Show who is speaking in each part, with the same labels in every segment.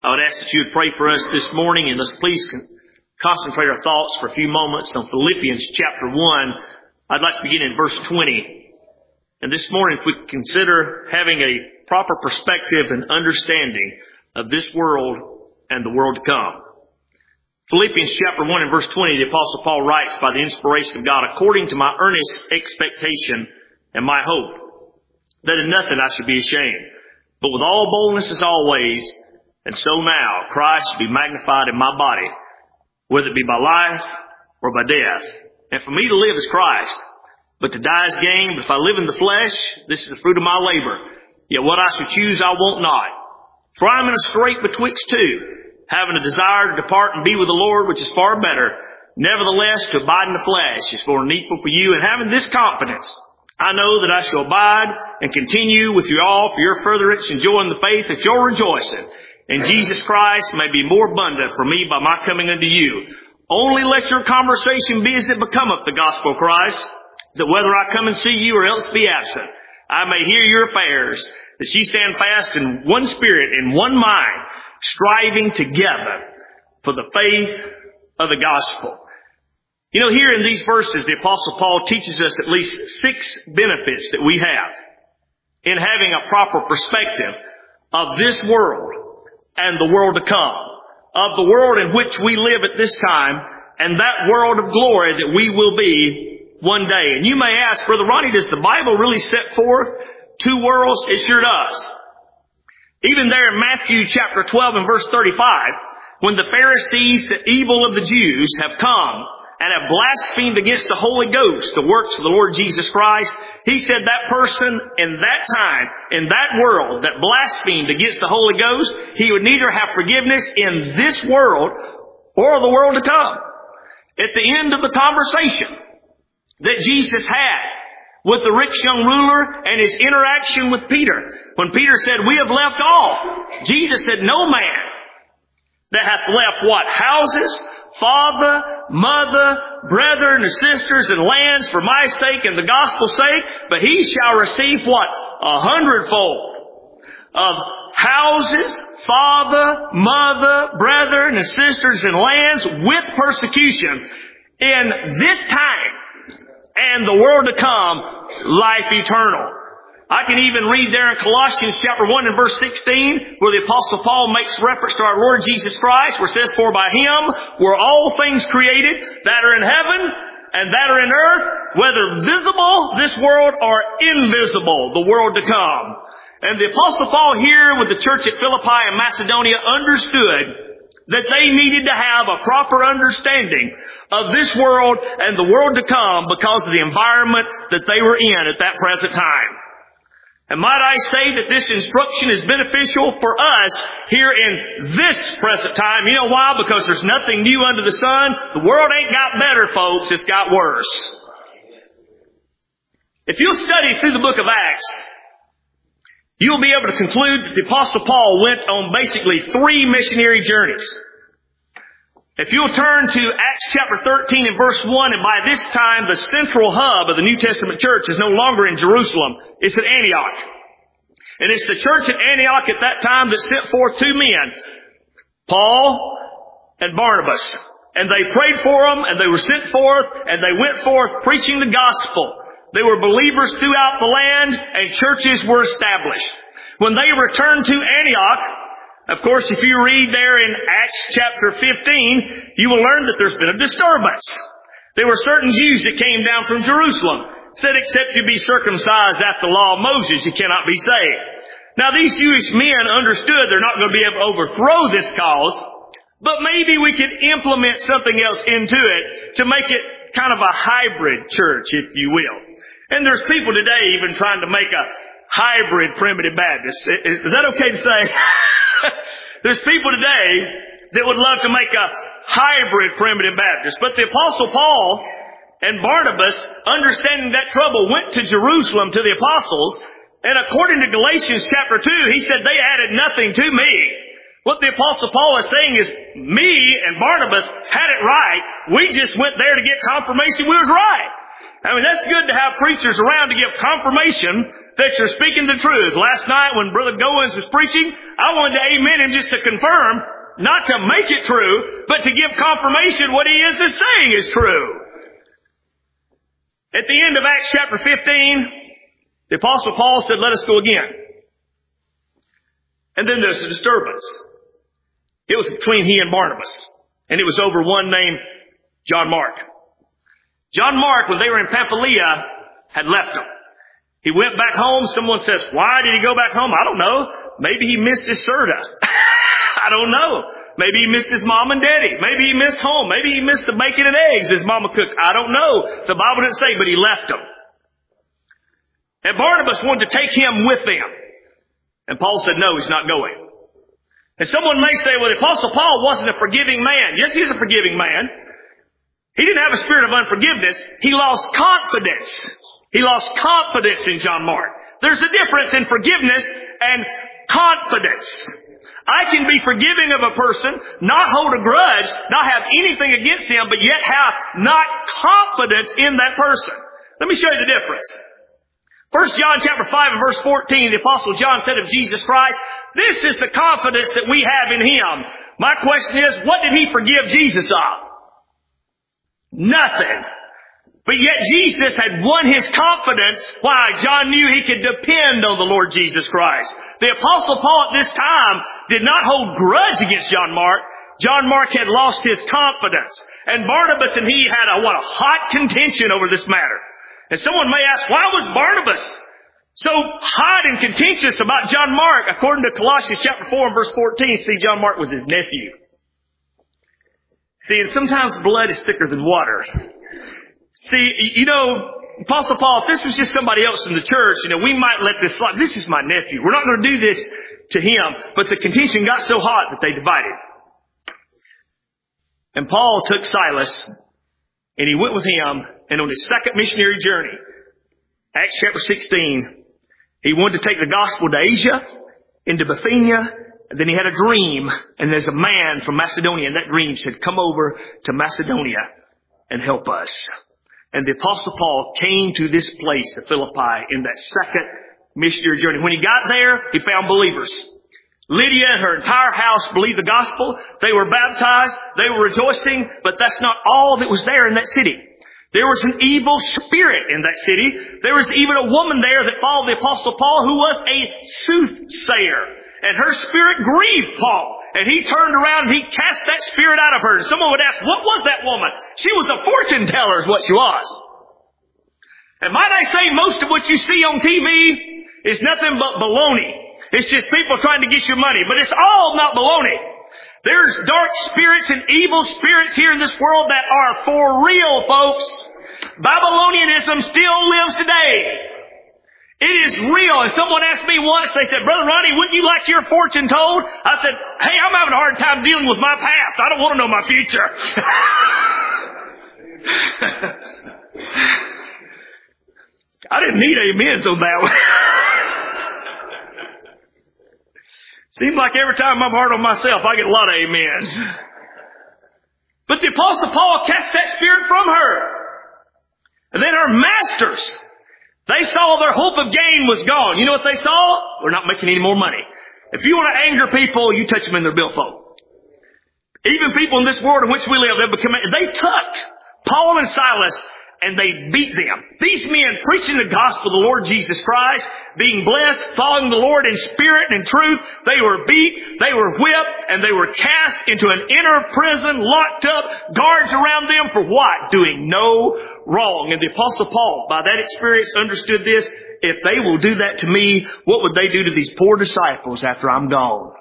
Speaker 1: I would ask that you would pray for us this morning, and let's please concentrate our thoughts for a few moments on Philippians chapter 1. I'd like to begin in verse 20. And this morning, if we consider having a proper perspective and understanding of this world and the world to come. Philippians chapter 1 and verse 20, the Apostle Paul writes, by the inspiration of God, according to my earnest expectation and my hope, that in nothing I should be ashamed, but with all boldness as always, and so now Christ should be magnified in my body, whether it be by life or by death. And for me to live is Christ, but to die is gain. But if I live in the flesh, this is the fruit of my labor. Yet what I shall choose I won't not. For I am in a strait betwixt two, having a desire to depart and be with the Lord, which is far better. Nevertheless, to abide in the flesh is more needful for you. And having this confidence, I know that I shall abide and continue with you all for your furtherance and joy in the faith, that your rejoicing in Jesus Christ may be more abundant for me by my coming unto you. Only let your conversation be as it becometh the gospel of Christ, that whether I come and see you or else be absent, I may hear your affairs, that ye stand fast in one spirit, in one mind, striving together for the faith of the gospel. You know, here in these verses, the Apostle Paul teaches us at least 6 benefits that we have in having a proper perspective of this world and the world to come, of the world in which we live at this time, and that world of glory that we will be one day. And you may ask, Brother Ronnie, does the Bible really set forth 2 worlds? It sure does. Even there in Matthew chapter 12 and verse 35, when the Pharisees, the evil of the Jews, have come and have blasphemed against the Holy Ghost, the works of the Lord Jesus Christ, he said that person in that time, in that world that blasphemed against the Holy Ghost, he would neither have forgiveness in this world or the world to come. At the end of the conversation that Jesus had with the rich young ruler and his interaction with Peter, when Peter said, we have left all, Jesus said, no man that hath left what? Houses, father, mother, brethren, and sisters, and lands for my sake and the gospel's sake, but he shall receive what? 100-fold of houses, father, mother, brethren, and sisters, and lands with persecution in this time and the world to come, life eternal. I can even read there in Colossians chapter 1 and verse 16, where the Apostle Paul makes reference to our Lord Jesus Christ, where it says, for by him were all things created that are in heaven and that are in earth, whether visible, this world, or invisible, the world to come. And the Apostle Paul here with the church at Philippi in Macedonia understood that they needed to have a proper understanding of this world and the world to come because of the environment that they were in at that present time. And might I say that this instruction is beneficial for us here in this present time. You know why? Because there's nothing new under the sun. The world ain't got better, folks. It's got worse. If you'll study through the book of Acts, you'll be able to conclude that the Apostle Paul went on basically 3 missionary journeys. If you'll turn to Acts chapter 13 and verse 1, and by this time the central hub of the New Testament church is no longer in Jerusalem. It's at Antioch. And it's the church at Antioch at that time that sent forth 2 men, Paul and Barnabas. And they prayed for them, and they were sent forth, and they went forth preaching the gospel. They were believers throughout the land, and churches were established. When they returned to Antioch, of course, if you read there in Acts chapter 15, you will learn that there's been a disturbance. There were certain Jews that came down from Jerusalem, said except you be circumcised after the law of Moses, you cannot be saved. Now these Jewish men understood they're not going to be able to overthrow this cause, but maybe we could implement something else into it to make it kind of a hybrid church, if you will. And there's people today even trying to make a hybrid primitive Baptist. Is that okay to say? There's people today that would love to make a hybrid primitive Baptist. But the Apostle Paul and Barnabas, understanding that trouble, went to Jerusalem to the apostles. And according to Galatians chapter 2, he said they added nothing to me. What the Apostle Paul is saying is, me and Barnabas had it right. We just went there to get confirmation we was right. I mean, that's good to have preachers around to give confirmation that you're speaking the truth. Last night when Brother Goins was preaching, I wanted to amen him just to confirm, not to make it true, but to give confirmation what he is saying is true. At the end of Acts chapter 15, the Apostle Paul said, let us go again. And then there's a disturbance. It was between he and Barnabas. And it was over one named John Mark. John Mark, when they were in Pamphylia, had left them. He went back home. Someone says, why did he go back home? I don't know. Maybe he missed his serta. I don't know. Maybe he missed his mom and daddy. Maybe he missed home. Maybe he missed the bacon and eggs his mama cooked. I don't know. The Bible didn't say, but he left them. And Barnabas wanted to take him with them. And Paul said, no, he's not going. And someone may say, well, the Apostle Paul wasn't a forgiving man. Yes, he's a forgiving man. He didn't have a spirit of unforgiveness. He lost confidence. He lost confidence in John Mark. There's a difference in forgiveness and confidence. I can be forgiving of a person, not hold a grudge, not have anything against him, but yet have not confidence in that person. Let me show you the difference. 1 John chapter 5 and verse 14, the Apostle John said of Jesus Christ, this is the confidence that we have in Him. My question is, what did He forgive Jesus of? Nothing. But yet Jesus had won his confidence. Why? John knew he could depend on the Lord Jesus Christ. The Apostle Paul at this time did not hold grudge against John Mark. John Mark had lost his confidence. And Barnabas and he had a hot contention over this matter. And someone may ask, why was Barnabas so hot and contentious about John Mark? According to Colossians chapter 4 and verse 14, see, John Mark was his nephew. See, and sometimes blood is thicker than water. See, Apostle Paul, if this was just somebody else in the church, we might let this slide. This is my nephew. We're not going to do this to him. But the contention got so hot that they divided. And Paul took Silas and he went with him, and on his second missionary journey, Acts chapter 16, he wanted to take the gospel to Asia, into Bithynia, and then he had a dream, and there's a man from Macedonia, and that dream said, come over to Macedonia and help us. And the Apostle Paul came to this place of Philippi in that second missionary journey. When he got there, he found believers. Lydia and her entire house believed the gospel. They were baptized. They were rejoicing. But that's not all that was there in that city. There was an evil spirit in that city. There was even a woman there that followed the Apostle Paul who was a soothsayer. And her spirit grieved Paul. And he turned around and he cast that spirit out of her. And someone would ask, what was that woman? She was a fortune teller is what she was. And might I say, most of what you see on TV is nothing but baloney. It's just people trying to get your money. But it's all not baloney. There's dark spirits and evil spirits here in this world that are for real, folks. Babylonianism still lives today. It is real. And someone asked me once, they said, Brother Ronnie, wouldn't you like your fortune told? I said, hey, I'm having a hard time dealing with my past. I don't want to know my future. I didn't need amens on that one. Seems like every time I'm hard on myself, I get a lot of amens. But the Apostle Paul cast that spirit from her. And then her masters, they saw their hope of gain was gone. You know what they saw? We're not making any more money. If you want to anger people, you touch them in their billfold. Even people in this world in which we live, they took Paul and Silas and they beat them. These men preaching the gospel of the Lord Jesus Christ, being blessed, following the Lord in spirit and in truth, they were beat, they were whipped, and they were cast into an inner prison, locked up, guards around them for what? Doing no wrong. And the Apostle Paul, by that experience, understood this. If they will do that to me, what would they do to these poor disciples after I'm gone?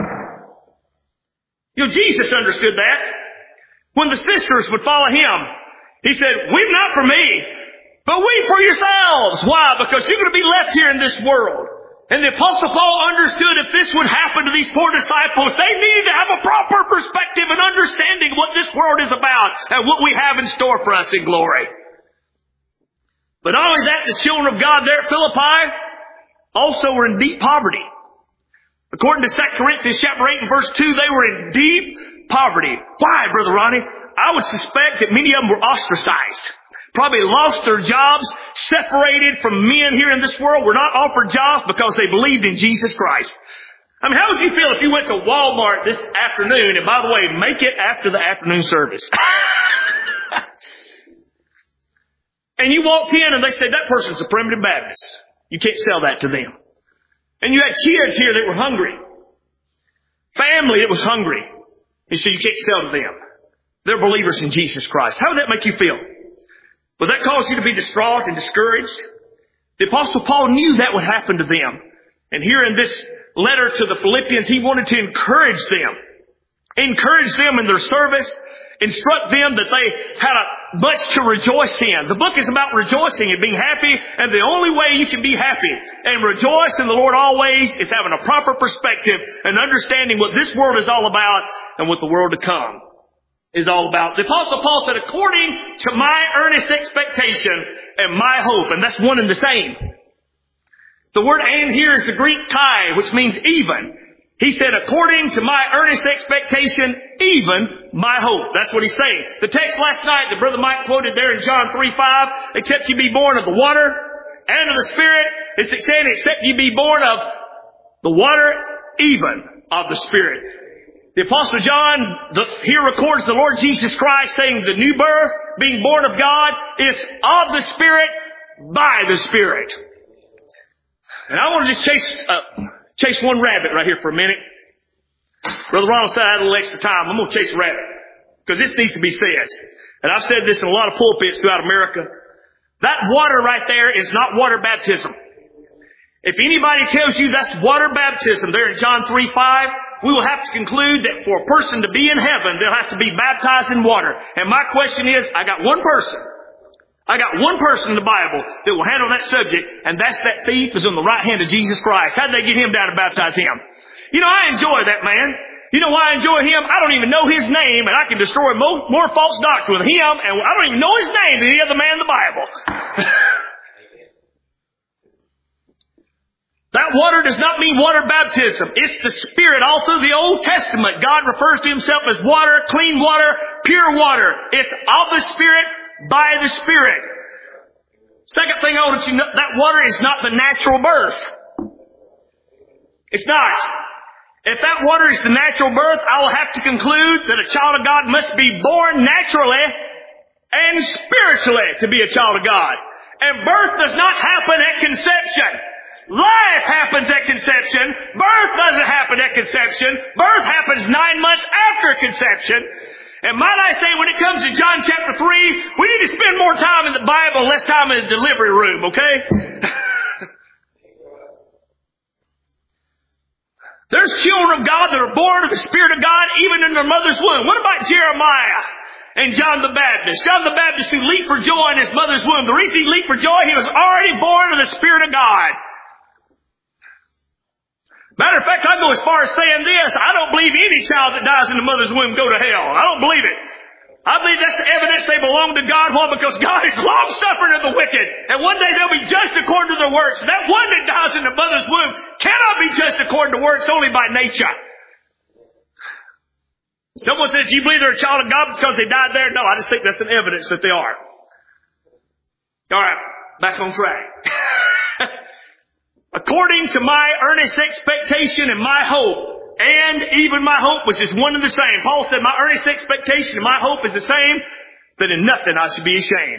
Speaker 1: Jesus understood that. When the sisters would follow him, he said, weep not for me, but weep for yourselves. Why? Because you're going to be left here in this world. And the Apostle Paul understood if this would happen to these poor disciples, they needed to have a proper perspective and understanding of what this world is about and what we have in store for us in glory. But not only that, the children of God there at Philippi also were in deep poverty. According to 2 Corinthians chapter 8 and verse 2, they were in deep poverty. Why, Brother Ronnie? I would suspect that many of them were ostracized. Probably lost their jobs, separated from men here in this world, were not offered jobs because they believed in Jesus Christ. I mean, how would you feel if you went to Walmart this afternoon, and by the way, make it after the afternoon service, and you walked in and they said, that person's a primitive Baptist. You can't sell that to them. And you had kids here that were hungry. Family that was hungry. And so you can't sell to them. They're believers in Jesus Christ. How would that make you feel? Would that cause you to be distraught and discouraged? The Apostle Paul knew that would happen to them. And here in this letter to the Philippians, he wanted to encourage them. Encourage them in their service. Instruct them that they had much to rejoice in. The book is about rejoicing and being happy, and the only way you can be happy and rejoice in the Lord always is having a proper perspective and understanding what this world is all about and what the world to come is all about. The Apostle Paul said, according to my earnest expectation and my hope, and that's one and the same. The word "and" here is the Greek "kai," which means even. He said, according to my earnest expectation, even my hope. That's what he's saying. The text last night that Brother Mike quoted there in John 3:5, except you be born of the water and of the Spirit. It's saying, except you be born of the water, even of the Spirit. The Apostle John here records the Lord Jesus Christ saying the new birth, being born of God, is of the Spirit, by the Spirit. And I want to just chase one rabbit right here for a minute. Brother Ronald said I had a little extra time. I'm going to chase a rabbit because this needs to be said. And I've said this in a lot of pulpits throughout America. That water right there is not water baptism. If anybody tells you that's water baptism there in John 3:5, we will have to conclude that for a person to be in heaven, they'll have to be baptized in water. And my question is, I got one person in the Bible that will handle that subject, and that's that thief who's on the right hand of Jesus Christ. How did they get him down to baptize him? You know, I enjoy that man. You know why I enjoy him? I don't even know his name, and I can destroy more false doctrine with him, and I don't even know his name than any other man in the Bible. That water does not mean water baptism. It's the Spirit. All through the Old Testament, God refers to Himself as water, clean water, pure water. It's of the Spirit, by the Spirit. Second thing I want you to know, that water is not the natural birth. It's not. If that water is the natural birth, I will have to conclude that a child of God must be born naturally and spiritually to be a child of God. And birth does not happen at conception. Life happens at conception. Birth doesn't happen at conception. Birth happens 9 months after conception. And might I say, when it comes to John chapter 3, we need to spend more time in the Bible and less time in the delivery room, okay? There's children of God that are born of the Spirit of God even in their mother's womb. What about Jeremiah and John the Baptist? John the Baptist who leaped for joy in his mother's womb. The reason he leaped for joy, he was already born of the Spirit of God. Matter of fact, I go as far as saying this. I don't believe any child that dies in the mother's womb go to hell. I don't believe it. I believe that's the evidence they belong to God. Why? Because God is long-suffering of the wicked. And one day they'll be judged according to their works. And that one that dies in the mother's womb cannot be judged according to works, only by nature. Someone says, do you believe they're a child of God because they died there? No, I just think that's an evidence that they are. All right, back on track. According to my earnest expectation and my hope, and even my hope, which is one and the same. Paul said, my earnest expectation and my hope is the same, that in nothing I should be ashamed.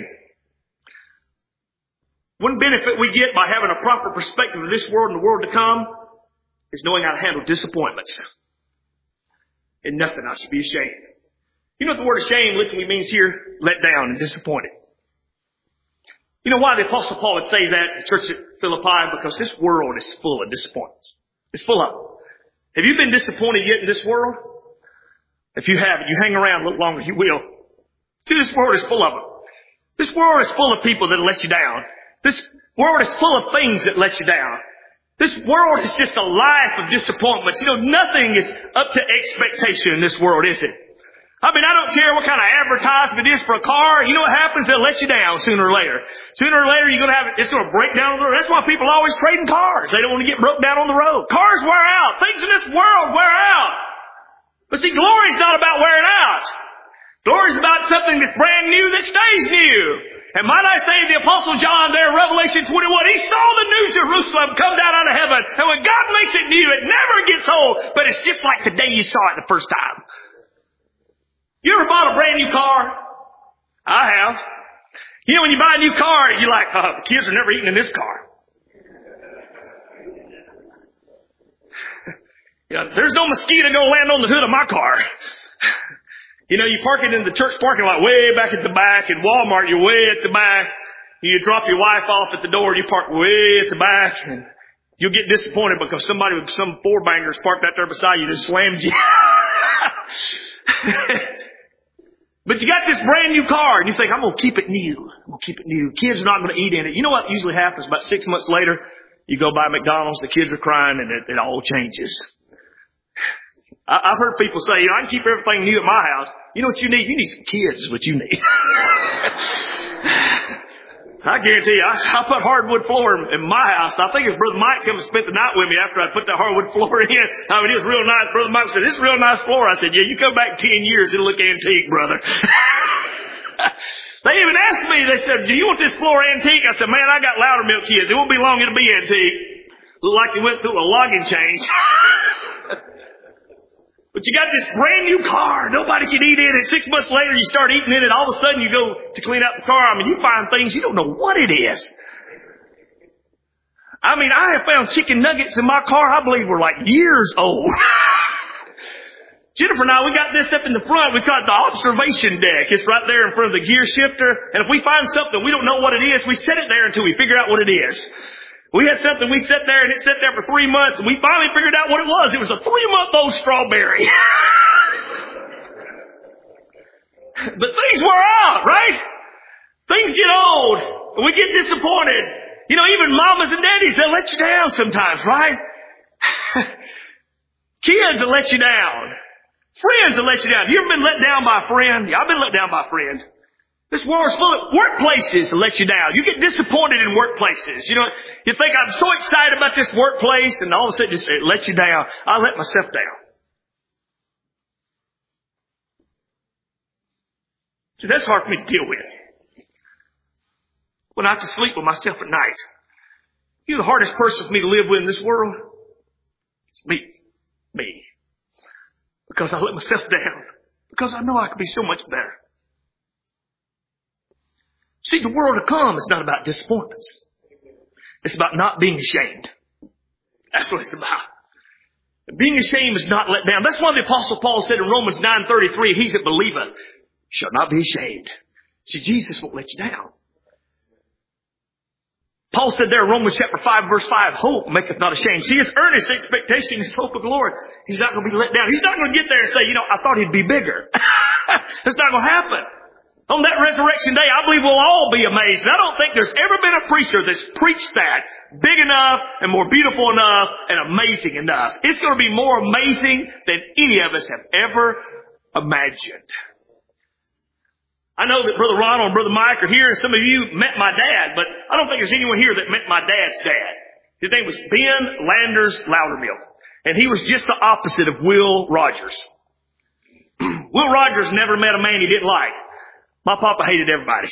Speaker 1: One benefit we get by having a proper perspective of this world and the world to come is knowing how to handle disappointments. In nothing I should be ashamed. You know what the word ashamed literally means here? Let down and disappointed. You know why the Apostle Paul would say that to the church at Philippi? Because this world is full of disappointments. It's full of them. Have you been disappointed yet in this world? If you haven't, you hang around a little longer, you will. See, this world is full of them. This world is full of people that let you down. This world is full of things that let you down. This world is just a life of disappointments. You know, nothing is up to expectation in this world, is it? I mean, I don't care what kind of advertisement it is for a car. You know what happens? They'll let you down sooner or later. Sooner or later, you're going to have it's going to break down on the road. That's why people always trading cars. They don't want to get broke down on the road. Cars wear out. Things in this world wear out. But see, glory's not about wearing out. Glory's about something that's brand new that stays new. And might I say, the Apostle John there in Revelation 21, he saw the New Jerusalem come down out of heaven. And when God makes it new, it never gets old. But it's just like the day you saw it the first time. You ever bought a brand new car? I have. You know, when you buy a new car, you're like, oh, the kids are never eating in this car. There's no mosquito going to land on the hood of my car. You know, you park it in the church parking lot way back at the back. In Walmart, you're way at the back. You drop your wife off at the door, you park way at the back. And you'll get disappointed because somebody with some four-bangers parked out there beside you just slammed you. But you got this brand new car and you think, I'm going to keep it new. I'm going to keep it new. Kids are not going to eat in it. You know what usually happens? About 6 months later, you go by McDonald's, the kids are crying, and it all changes. I've heard people say, I can keep everything new at my house. You know what you need? You need some kids is what you need. I guarantee you, I put hardwood floor in my house. I think if Brother Mike come and spent the night with me after I put that hardwood floor in, I mean, it was real nice. Brother Mike said, this is a real nice floor. I said, yeah, you come back 10 years, it'll look antique, brother. They even asked me, they said, do you want this floor antique? I said, man, I got Loudermilk kids. It won't be long, it'll be antique. Look like they went through a logging change. But you got this brand new car. Nobody can eat in it. 6 months later, you start eating in it. All of a sudden, you go to clean out the car. I mean, you find things you don't know what it is. I mean, I have found chicken nuggets in my car I believe were like years old. Jennifer and I, we got this up in the front. We call it the observation deck. It's right there in front of the gear shifter. And if we find something we don't know what it is, we set it there until we figure out what it is. We had something, we sat there and it sat there for 3 months and we finally figured out what it was. It was a 3-month-old strawberry. But things wear out, right? Things get old and we get disappointed. You know, even mamas and daddies, they'll let you down sometimes, right? Kids will let you down. Friends will let you down. You ever been let down by a friend? Yeah, I've been let down by a friend. This world's full of workplaces to let you down. You get disappointed in workplaces. You know, you think I'm so excited about this workplace and all of a sudden just it lets you down. I let myself down. See, that's hard for me to deal with. When I have to sleep with myself at night. You know the hardest person for me to live with in this world? It's me. Me. Because I let myself down. Because I know I could be so much better. See, the world to come is not about disappointments. It's about not being ashamed. That's what it's about. Being ashamed is not let down. That's why the Apostle Paul said in Romans 9:33, he that believeth shall not be ashamed. See, Jesus won't let you down. Paul said there in Romans chapter 5, verse 5, hope maketh not ashamed. See, his earnest expectation is hope of glory. He's not going to be let down. He's not going to get there and say, I thought he'd be bigger. That's not going to happen. On that resurrection day, I believe we'll all be amazed. And I don't think there's ever been a preacher that's preached that big enough and more beautiful enough and amazing enough. It's going to be more amazing than any of us have ever imagined. I know that Brother Ronald and Brother Mike are here, and some of you met my dad, but I don't think there's anyone here that met my dad's dad. His name was Ben Landers Loudermilk, and he was just the opposite of Will Rogers. Will Rogers never met a man he didn't like. My papa hated everybody.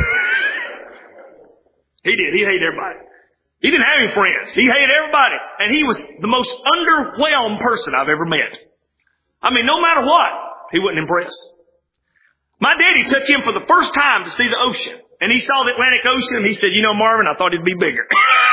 Speaker 1: He did. He hated everybody. He didn't have any friends. He hated everybody. And he was the most underwhelmed person I've ever met. I mean, no matter what, he wasn't impressed. My daddy took him for the first time to see the ocean. And he saw the Atlantic Ocean and he said, Marvin, I thought it'd be bigger.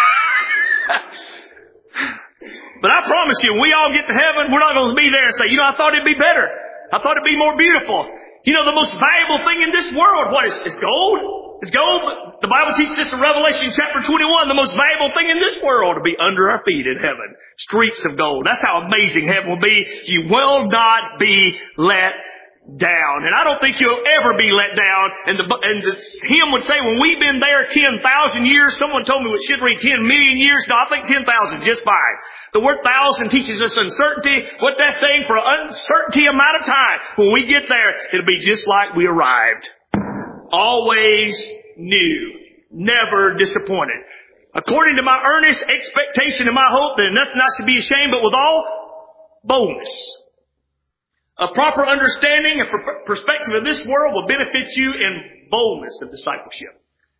Speaker 1: But I promise you, when we all get to heaven, we're not going to be there and say, I thought it'd be better. I thought it'd be more beautiful. The most valuable thing in this world, what is gold? It's gold. But the Bible teaches us in Revelation chapter 21, the most valuable thing in this world will be under our feet in heaven. Streets of gold. That's how amazing heaven will be. You will not be let down. And I don't think you'll ever be let down. And the hymn would say, when we've been there 10,000 years, someone told me we should read 10 million years. No, I think 10,000 is just fine. The word thousand teaches us uncertainty. What that's saying for an uncertainty amount of time. When we get there, it'll be just like we arrived. Always new. Never disappointed. According to my earnest expectation and my hope that nothing I should be ashamed, but with all boldness. A proper understanding and perspective of this world will benefit you in boldness of discipleship.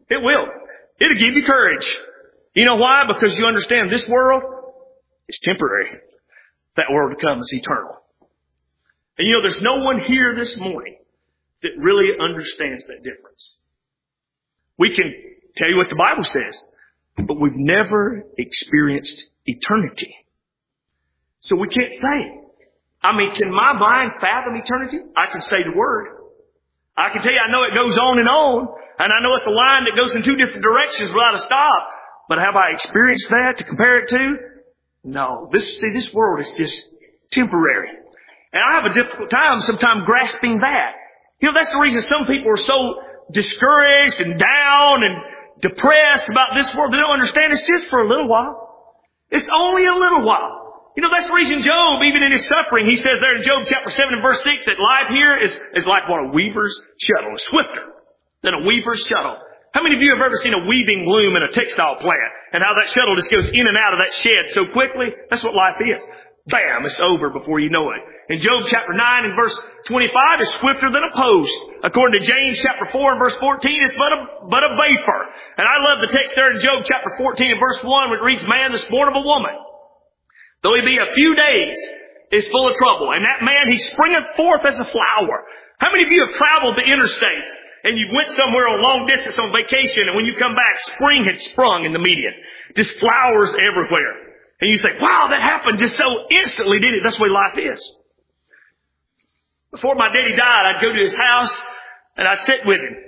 Speaker 1: It will. It'll give you courage. You know why? Because you understand this world is temporary. That world to come is eternal. And you know, there's no one here this morning that really understands that difference. We can tell you what the Bible says, but we've never experienced eternity. So we can't say. I mean, can my mind fathom eternity? I can say the word. I can tell you I know it goes on, and I know it's a line that goes in two different directions without a stop. But have I experienced that to compare it to? No. This world is just temporary. And I have a difficult time sometimes grasping that. You know, that's the reason some people are so discouraged and down and depressed about this world. They don't understand it's just for a little while. It's only a little while. You know, that's the reason Job, even in his suffering, he says there in Job chapter 7 and verse 6 that life here is like what a weaver's shuttle. It's swifter than a weaver's shuttle. How many of you have ever seen a weaving loom in a textile plant and how that shuttle just goes in and out of that shed so quickly? That's what life is. Bam, it's over before you know it. In Job chapter 9 and verse 25, it's swifter than a post. According to James chapter 4 and verse 14, it's but a vapor. And I love the text there in Job chapter 14 and verse 1 where it reads, man is born of a woman. Though he be a few days, is full of trouble. And that man, he springeth forth as a flower. How many of you have traveled the interstate and you went somewhere on long distance on vacation and when you come back, spring had sprung in the median? Just flowers everywhere. And you think, wow, that happened just so instantly, did it? That's the way life is. Before my daddy died, I'd go to his house and I'd sit with him.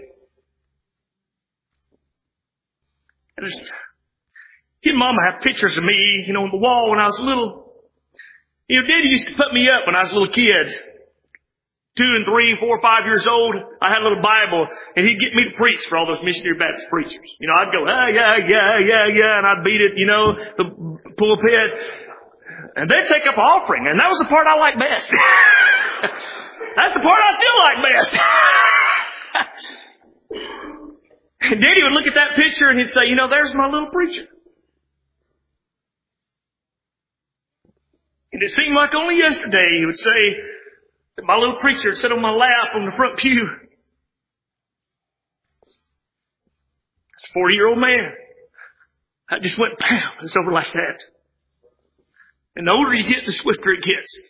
Speaker 1: And he and Mama have pictures of me, you know, on the wall when I was little. You know, Daddy used to put me up when I was a little kid. 2 and 3, 4, 5 years old. I had a little Bible and he'd get me to preach for all those missionary Baptist preachers. You know, I'd go, yeah, and I'd beat it, you know, the pulpit. And they'd take up offering. And that was the part I liked best. That's the part I still like best. And Daddy would look at that picture and he'd say, you know, there's my little preacher. And it seemed like only yesterday he would say that my little preacher would sit on my lap on the front pew. This 40-year-old man. I just went, bam, it's over like that. And the older you get, the swifter it gets.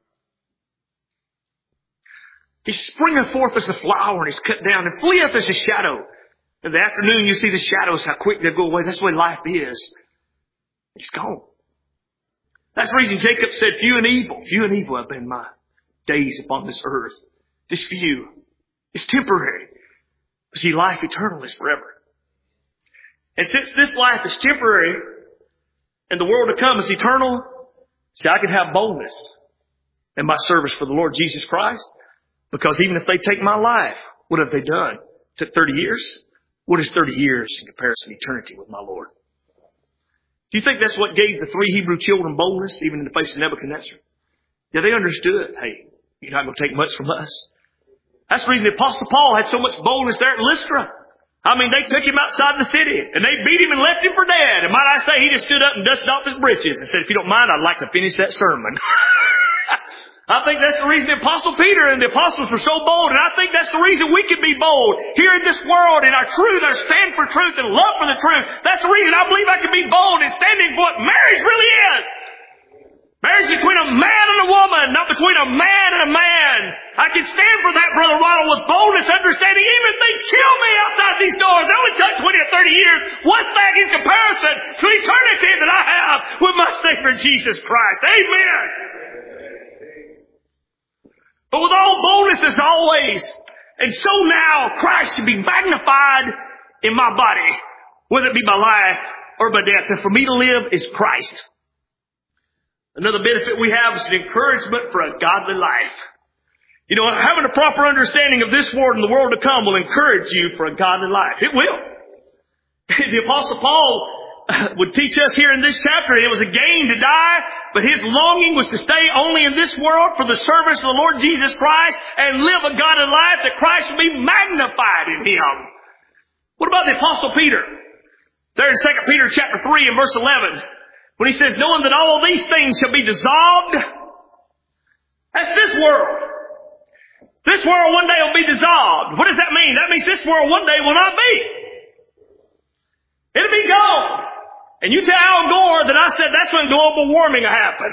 Speaker 1: He springeth forth as a flower and is cut down and fleeth as a shadow. In the afternoon you see the shadows, how quick they go away. That's the way life is. It's gone. That's the reason Jacob said, few and evil have been my days upon this earth. This few. It's temporary. But see, life eternal is forever. And since this life is temporary and the world to come is eternal, see, I can have boldness in my service for the Lord Jesus Christ. Because even if they take my life, what have they done? Took 30 years? What is 30 years in comparison to eternity with my Lord? Do you think that's what gave the 3 Hebrew children boldness, even in the face of Nebuchadnezzar? Yeah, they understood, hey, you're not going to take much from us. That's the reason the Apostle Paul had so much boldness there at Lystra. I mean, they took him outside the city, and they beat him and left him for dead. And might I say, he just stood up and dusted off his breeches and said, if you don't mind, I'd like to finish that sermon. I think that's the reason the Apostle Peter and the apostles were so bold. And I think that's the reason we can be bold here in this world in our truth, our stand for truth and love for the truth. That's the reason I believe I can be bold in standing for what marriage really is. Marriage is between a man and a woman, not between a man and a man. I can stand for that, Brother Ronald, with boldness, understanding, even if they kill me outside these doors, they only took 20 or 30 years. What's that in comparison to eternity that I have with my Savior Jesus Christ? Amen. But with all boldness as always, and so now Christ should be magnified in my body, whether it be by life or by death. And for me to live is Christ. Another benefit we have is an encouragement for a godly life. You know, having a proper understanding of this world and the world to come will encourage you for a godly life. It will. The Apostle Paul would teach us here in this chapter it was a gain to die, but his longing was to stay only in this world for the service of the Lord Jesus Christ and live a godly life that Christ would be magnified in him. What about the Apostle Peter? There in 2 Peter chapter 3 and verse 11, when he says, knowing that all these things shall be dissolved, that's this world. This world one day will be dissolved. What does that mean? That means this world one day will not be. It'll be gone. And you tell Al Gore that I said that's when global warming will happen.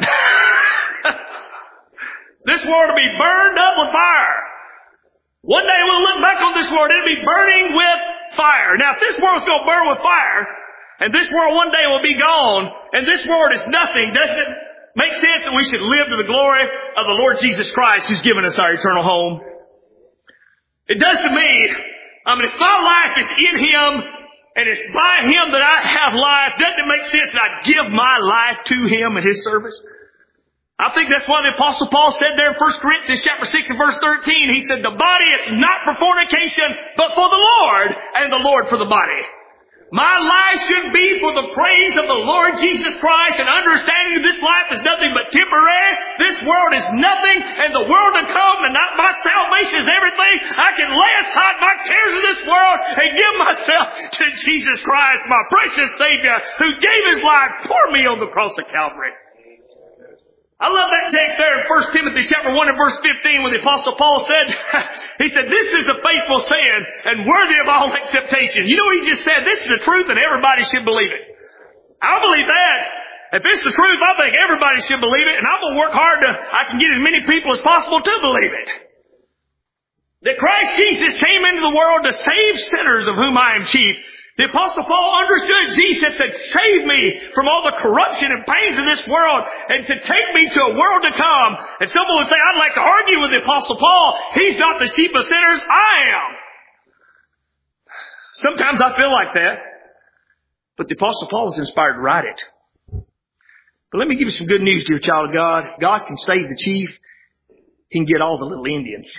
Speaker 1: This world will be burned up with fire. One day we'll look back on this world, it'll be burning with fire. Now, if this world's going to burn with fire, and this world one day will be gone, and this world is nothing, doesn't it make sense that we should live to the glory of the Lord Jesus Christ who's given us our eternal home? It does to me. I mean, if my life is in Him, and it's by Him that I have life, doesn't it make sense that I give my life to Him in His service? I think that's why the Apostle Paul said there in 1 Corinthians chapter 6 and verse 13, he said, the body is not for fornication, but for the Lord, and the Lord for the body. My life should be for the praise of the Lord Jesus Christ, and understanding that this life is nothing but temporary. This world is nothing, and the world to come, and not my salvation is everything. I can lay aside my cares of this world and give myself to Jesus Christ, my precious Savior, who gave His life for me on the cross of Calvary. I love that text there in 1 Timothy chapter 1 and verse 15 when the Apostle Paul said, he said, this is a faithful saying and worthy of all acceptation. You know what he just said? This is the truth and everybody should believe it. I believe that. If it's the truth, I think everybody should believe it, and I'm going to work hard I can get as many people as possible to believe it. That Christ Jesus came into the world to save sinners, of whom I am chief. The Apostle Paul understood Jesus had saved me from all the corruption and pains of this world and to take me to a world to come. And someone would say, I'd like to argue with the Apostle Paul. He's not the chief of sinners. I am. Sometimes I feel like that. But the Apostle Paul was inspired to write it. But let me give you some good news, dear child of God. God can save the chief. He can get all the little Indians.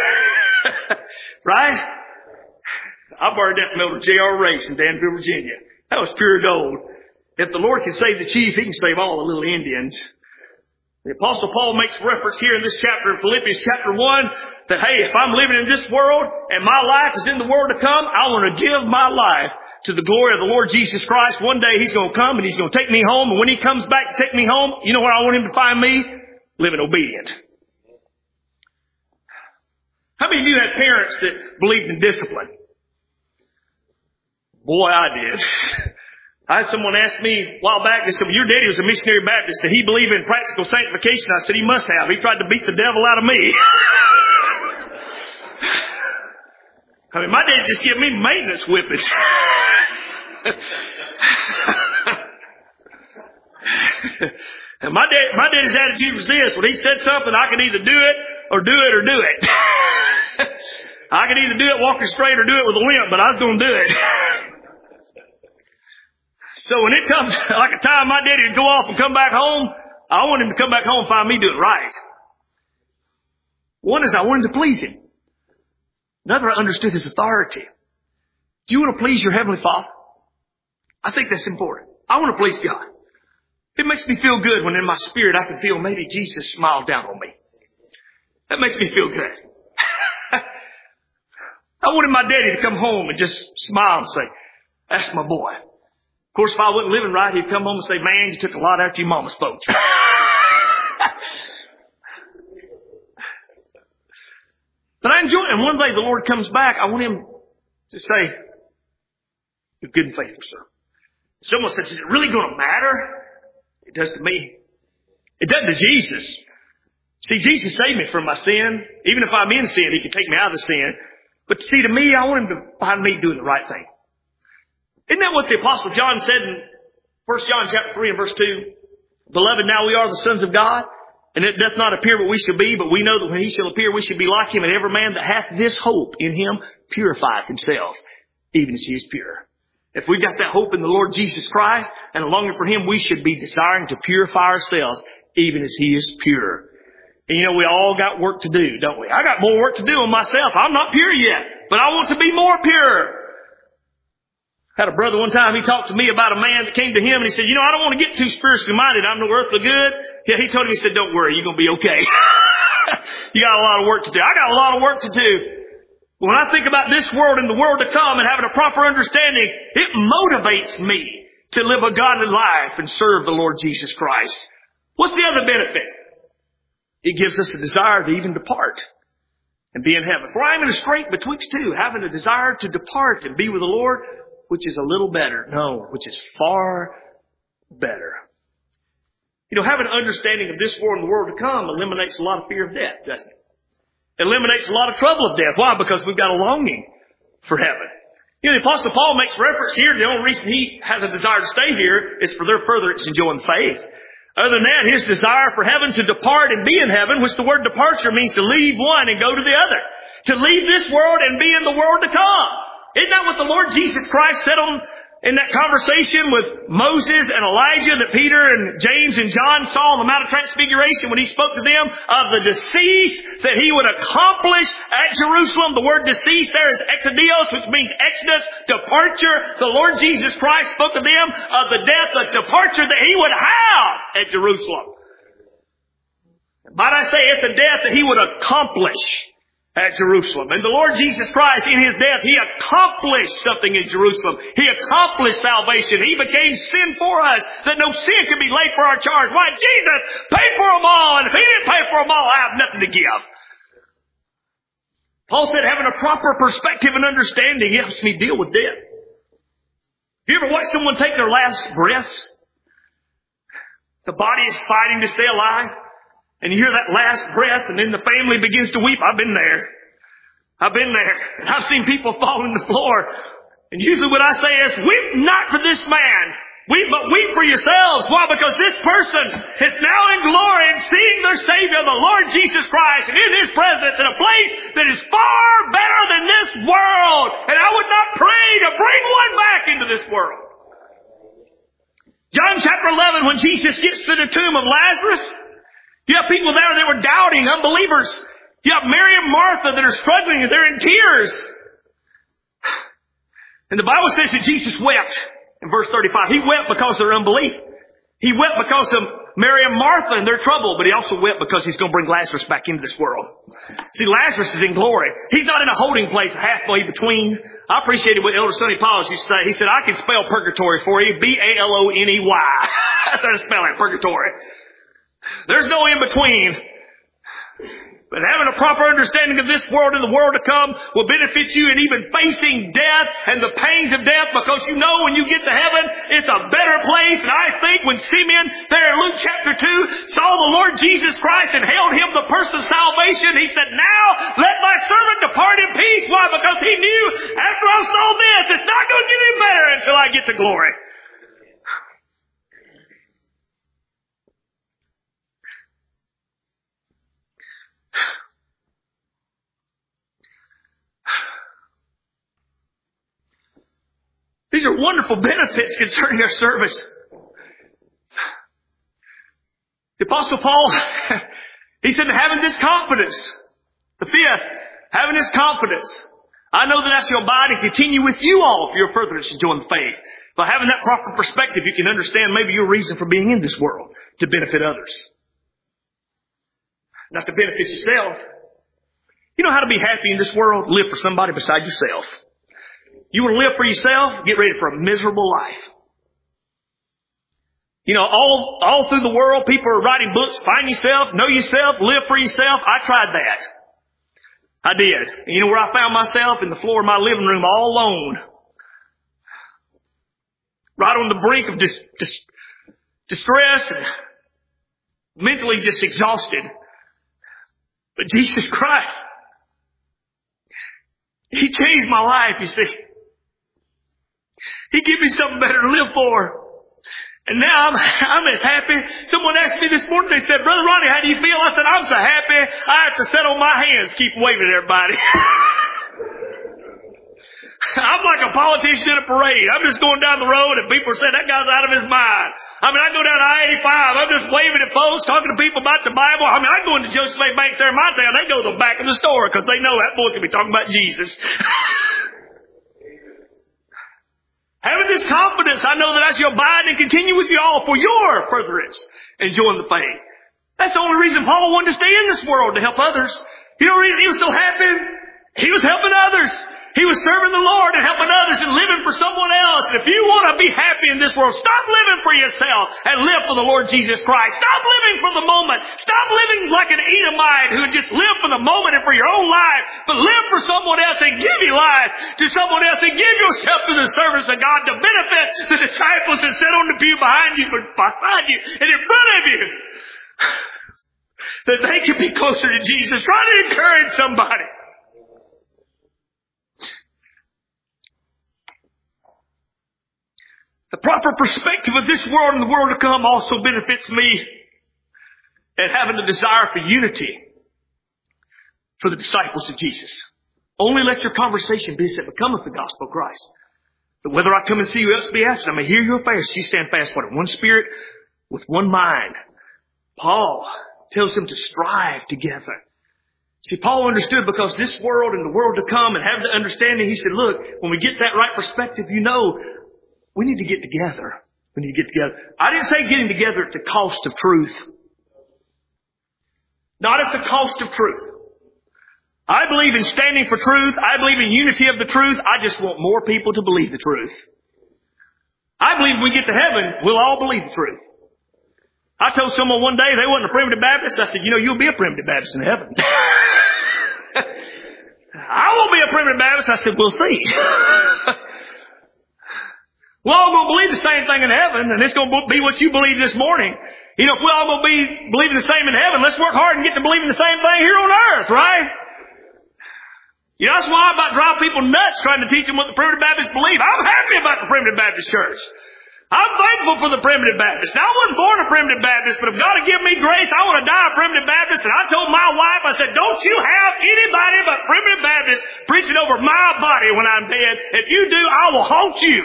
Speaker 1: Right? I borrowed that from Elder J.R. Race in Danville, Virginia. That was pure gold. If the Lord can save the chief, He can save all the little Indians. The Apostle Paul makes reference here in this chapter of Philippians chapter 1 that, hey, if I'm living in this world and my life is in the world to come, I want to give my life to the glory of the Lord Jesus Christ. One day He's going to come and He's going to take me home. And when He comes back to take me home, you know where I want Him to find me? Living obedient. How many of you had parents that believed in discipline? Boy, I did. I had someone ask me a while back, they said, well, your daddy was a missionary Baptist. Did he believe in practical sanctification? I said, he must have. He tried to beat the devil out of me. I mean, my daddy just gave me maintenance whippings. And my daddy's attitude was this. When he said something, I could either do it or do it or do it. I could either do it walking straight or do it with a limp, but I was going to do it. So when it comes like a time my daddy would go off and come back home, I want him to come back home and find me doing right. One is I wanted to please Him. Another, I understood His authority. Do you want to please your Heavenly Father? I think that's important. I want to please God. It makes me feel good when in my spirit I can feel maybe Jesus smiled down on me. That makes me feel good. I wanted my daddy to come home and just smile and say, that's my boy. Of course, if I wasn't living right, he'd come home and say, man, you took a lot after your mama's folks. But I enjoy it. And one day the Lord comes back, I want Him to say, you're good and faithful, sir. Someone says, is it really going to matter? It does to me. It doesn't to Jesus. See, Jesus saved me from my sin. Even if I'm in sin, He can take me out of the sin. But see, to me, I want Him to find me doing the right thing. Isn't that what the Apostle John said in 1 John chapter 3 and verse 2? Beloved, now we are the sons of God, and it doth not appear what we shall be, but we know that when He shall appear, we shall be like Him, and every man that hath this hope in Him purifieth himself, even as He is pure. If we've got that hope in the Lord Jesus Christ and a longing for Him, we should be desiring to purify ourselves, even as He is pure. And you know, we all got work to do, don't we? I got more work to do on myself. I'm not pure yet, but I want to be more pure. Had a brother one time, he talked to me about a man that came to him and he said, you know, I don't want to get too spiritually minded. I'm no earthly good. Yeah, he told him, he said, don't worry, you're going to be okay. You got a lot of work to do. I got a lot of work to do. But when I think about this world and the world to come and having a proper understanding, it motivates me to live a godly life and serve the Lord Jesus Christ. What's the other benefit? It gives us a desire to even depart and be in heaven. For I am in a strait betwixt two, having a desire to depart and be with the Lord, which is a little better. No, which is far better. You know, having an understanding of this world and the world to come eliminates a lot of fear of death, doesn't it? Eliminates a lot of trouble of death. Why? Because we've got a longing for heaven. You know, the Apostle Paul makes reference here. The only reason he has a desire to stay here is for their furtherance in joy and faith. Other than that, his desire for heaven to depart and be in heaven, which the word departure means to leave one and go to the other. To leave this world and be in the world to come. Isn't that what the Lord Jesus Christ said in that conversation with Moses and Elijah that Peter and James and John saw on the Mount of Transfiguration when he spoke to them of the decease that he would accomplish at Jerusalem? The word decease there is exodios, which means exodus, departure. The Lord Jesus Christ spoke to them of the death, the departure that he would have at Jerusalem. Might I say it's a death that he would accomplish at Jerusalem. And the Lord Jesus Christ, in His death, He accomplished something in Jerusalem. He accomplished salvation. He became sin for us, that no sin could be laid for our charge. Why? Jesus paid for them all, and if He didn't pay for them all, I have nothing to give. Paul said having a proper perspective and understanding helps me deal with death. Have you ever watched someone take their last breaths? The body is fighting to stay alive. And you hear that last breath, and then the family begins to weep. I've been there. And I've seen people fall on the floor. And usually what I say is, weep not for this man, but weep for yourselves. Why? Because this person is now in glory and seeing their Savior, the Lord Jesus Christ, and in His presence in a place that is far better than this world. And I would not pray to bring one back into this world. John chapter 11, when Jesus gets to the tomb of Lazarus, you have people there that were doubting, unbelievers. You have Mary and Martha that are struggling and they're in tears. And the Bible says that Jesus wept in verse 35. He wept because of their unbelief. He wept because of Mary and Martha and their trouble, but He also wept because He's going to bring Lazarus back into this world. See, Lazarus is in glory. He's not in a holding place halfway between. I appreciated what Elder Sonny Powers used to say. He said, I can spell purgatory for you. Baloney. That's how to spell it, purgatory. There's no in between. But having a proper understanding of this world and the world to come will benefit you in even facing death and the pains of death, because you know when you get to heaven, it's a better place. And I think when Simeon there in Luke chapter 2 saw the Lord Jesus Christ and hailed Him the person of salvation, he said, now let my servant depart in peace. Why? Because he knew after I saw this, it's not going to get any better until I get to glory. These are wonderful benefits concerning our service. The Apostle Paul, he said, having this confidence, the fifth, having this confidence, I know that I shall abide and continue with you all for your furtherance in joy and faith. By having that proper perspective, you can understand maybe your reason for being in this world, to benefit others. Not to benefit yourself. You know how to be happy in this world? Live for somebody beside yourself. You want to live for yourself? Get ready for a miserable life. You know, all through the world, people are writing books, find yourself, know yourself, live for yourself. I tried that. I did. And you know where I found myself? In the floor of my living room, all alone. Right on the brink of distress and mentally just exhausted. But Jesus Christ, He changed my life, you see. He gave me something better to live for. And now I'm as happy. Someone asked me this morning, they said, Brother Ronnie, how do you feel? I said, I'm so happy, I have to sit on my hands, keep waving at everybody. I'm like a politician in a parade. I'm just going down the road and people are saying, that guy's out of his mind. I mean, I go down I-85, I'm just waving at folks, talking to people about the Bible. I mean, I go into Joseph A. Banks there in my town, they go to the back of the store because they know that boy's going to be talking about Jesus. Having this confidence, I know that I shall abide and continue with you all for your furtherance and joy in the faith. That's the only reason Paul wanted to stay in this world, to help others. You know the reason he was so happy? He was helping others. He was serving the Lord and helping others and living for someone else. And if you want to be happy in this world, stop living for yourself and live for the Lord Jesus Christ. Stop living for the moment. Stop living like an Edomite who would just live for the moment and for your own life, but live for someone else and give your life to someone else and give yourself to the service of God to benefit the disciples that sit on the pew behind you and in front of you. That they can be closer to Jesus. Try to encourage somebody. The proper perspective of this world and the world to come also benefits me in having a desire for unity for the disciples of Jesus. Only let your conversation be as it becometh the gospel of Christ. That whether I come and see you else be absent, I may hear your affairs. You stand fast, what, in one spirit, with one mind. Paul tells them to strive together. See, Paul understood because this world and the world to come and have the understanding, he said, look, when we get that right perspective, we need to get together. We need to get together. I didn't say getting together at the cost of truth. Not at the cost of truth. I believe in standing for truth. I believe in unity of the truth. I just want more people to believe the truth. I believe when we get to heaven, we'll all believe the truth. I told someone one day they wasn't a Primitive Baptist. I said, you'll be a Primitive Baptist in heaven. I won't be a Primitive Baptist. I said, we'll see. We're all going to believe the same thing in heaven, and it's going to be what you believe this morning. If we're all going to be believing the same in heaven, let's work hard and get to believing the same thing here on earth, right? That's why I'm about to drive people nuts trying to teach them what the Primitive Baptists believe. I'm happy about the Primitive Baptist Church. I'm thankful for the Primitive Baptist. Now, I wasn't born a Primitive Baptist, but if God will give me grace, I want to die a Primitive Baptist. And I told my wife, I said, don't you have anybody but Primitive Baptists preaching over my body when I'm dead. If you do, I will haunt you.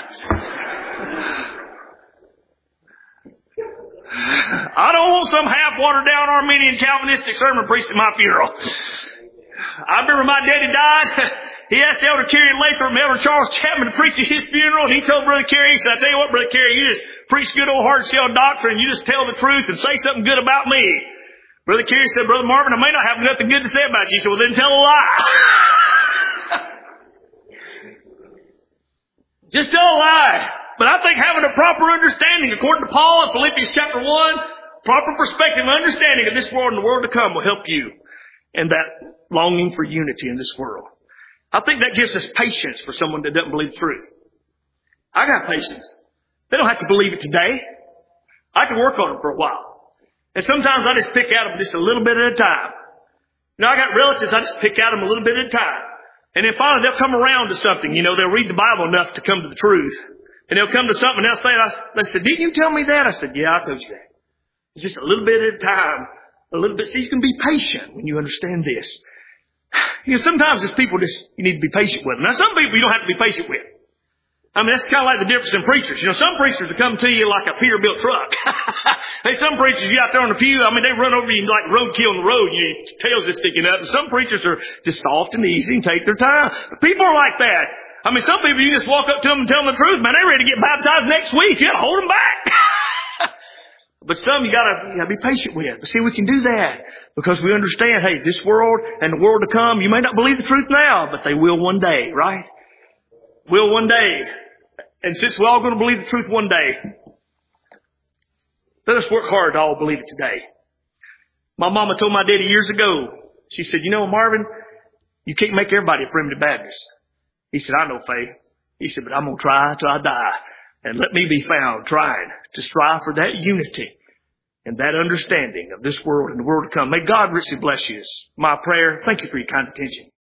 Speaker 1: I don't want some half-watered down Arminian Calvinistic sermon preached at my funeral. I remember my daddy died. He asked Elder Kerry Lathrop, Elder Charles Chapman to preach at his funeral, and he told Brother Kerry, he said, I tell you what, Brother Kerry, you just preach good old hard shell doctrine, you just tell the truth and say something good about me. Brother Kerry said, Brother Marvin, I may not have nothing good to say about you. He said, well, then tell a lie. Just tell a lie. But I think having a proper understanding, according to Paul in Philippians chapter 1, proper perspective and understanding of this world and the world to come will help you in that longing for unity in this world. I think that gives us patience for someone that doesn't believe the truth. I got patience. They don't have to believe it today. I can work on it for a while. And sometimes I just pick at them just a little bit at a time. I got relatives, I just pick at them a little bit at a time. And then finally they'll come around to something. They'll read the Bible enough to come to the truth. And they'll come to something and they'll say, they said, didn't you tell me that? I said, yeah, I told you that. It's just a little bit at a time. A little bit. So you can be patient when you understand this. Sometimes there's people you need to be patient with. Now, some people you don't have to be patient with. That's kind of like the difference in preachers. Some preachers will come to you like a Peterbilt truck. Some preachers, you out there on the pew, they run over you like roadkill on the road. Your tails are sticking up. And some preachers are just soft and easy and take their time. But people are like that. Some people you just walk up to them and tell them the truth. Man, they're ready to get baptized next week. You got to hold them back. But some you gotta be patient with. But see, we can do that because we understand, hey, this world and the world to come, you may not believe the truth now, but they will one day, right? Will one day. And since we're all going to believe the truth one day, let us work hard to all believe it today. My mama told my daddy years ago, she said, Marvin, you can't make everybody a Primitive Baptist. He said, I know, Faye. He said, but I'm going to try till I die. And let me be found trying to strive for that unity and that understanding of this world and the world to come. May God richly bless you. It's my prayer. Thank you for your kind attention.